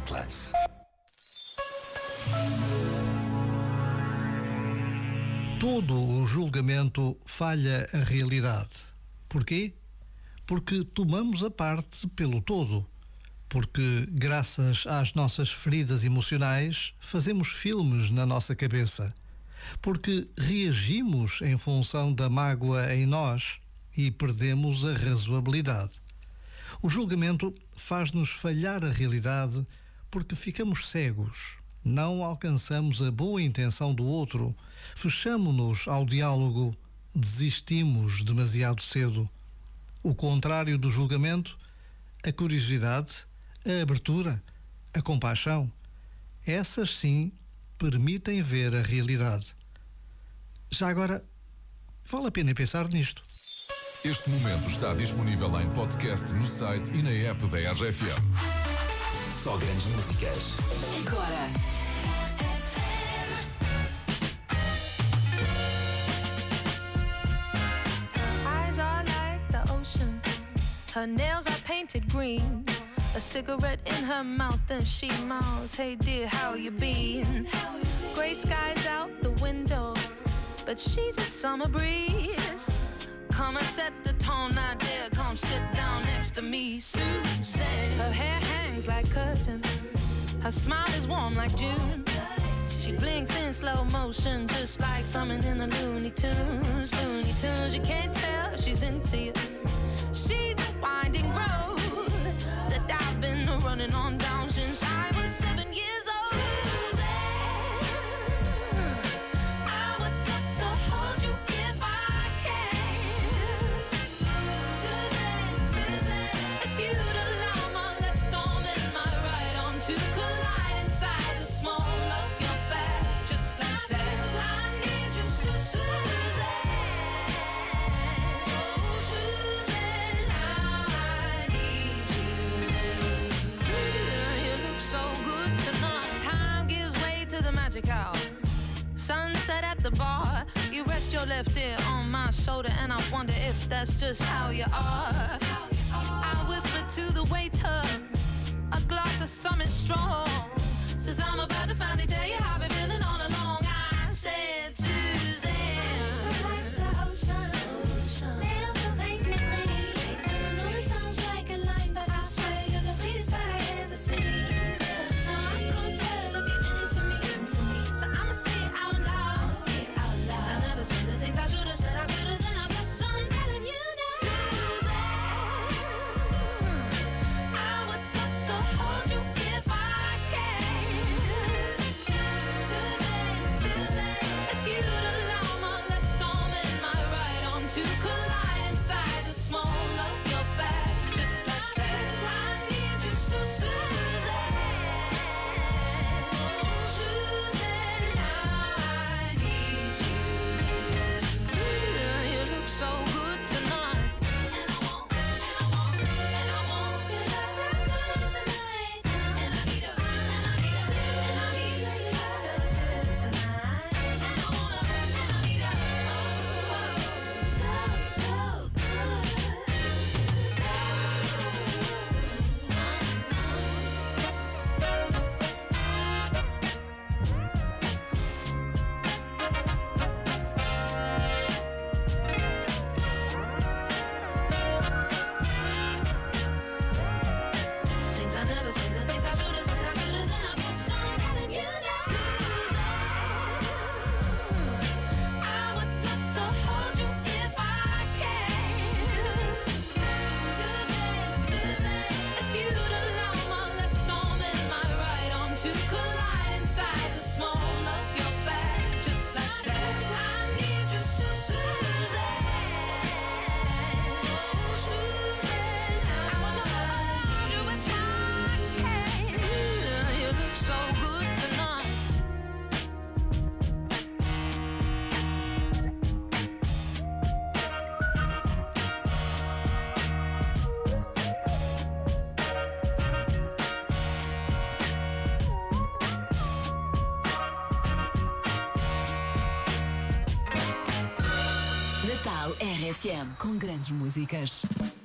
Atlas. Todo o julgamento falha a realidade. Porquê? Porque tomamos a parte pelo todo. Porque, graças às nossas feridas emocionais, fazemos filmes na nossa cabeça. Porque reagimos em função da mágoa em nós e perdemos a razoabilidade. O julgamento faz-nos falhar a realidade porque ficamos cegos. Não alcançamos a boa intenção do outro, fechamo-nos ao diálogo, desistimos demasiado cedo. O contrário do julgamento, a curiosidade, a abertura, a compaixão, essas sim permitem ver a realidade. Já agora, vale a pena pensar nisto. Este momento está disponível em podcast no site e na app da RFM. Só grandes músicas. Agora. Eyes are like the ocean. Her nails are painted green. A cigarette in her mouth and she mouths, "Hey dear, how you been?" Gray skies out the window, but she's a summer breeze. Come and set the tone, now dear, come sit down next to me, Susan. Her hair hangs like curtain, her smile is warm like June. She blinks in slow motion, just like someone in the Looney Tunes. Looney Tunes, you can't tell she's into you. She's a winding road that I've been running on down since I was 7 years old. Sunset at the bar, you rest your left ear on my shoulder, and I wonder if that's just how you are. I whisper to the waiter, a glass of something strong. Says I'm about to finally tell you how I've been feeling all along. I said, Suzanne, like the ocean. Nails are painted green. I know it sounds like a line, but I swear you're the sweetest I ever seen. So I can't tell if you're into me. So I'ma say it out loud. I never said the things I should have said. I could have, then I guess I'm telling you now. Suzanne, I would love to hold you if I can. Suzanne, if you'd allow my left arm and my right arm to collide inside the small of your back, just like that. I need you so, Suzanne. Suzanne, I need you. You look so good tonight. And I want you look so good tonight. And I need you so good tonight. And I wanna, and I need her so good. Things I never said, the things I should have said, I could have, then I guess I'm telling you now. Suzanne, I would love to hold you if I can. Suzanne, if you'd allow my left arm and my right arm to collide inside the small of your back, just like that. I need you so, Suzanne. I would love to hold you if I can. You look so good tonight. Natal RFM com grandes músicas.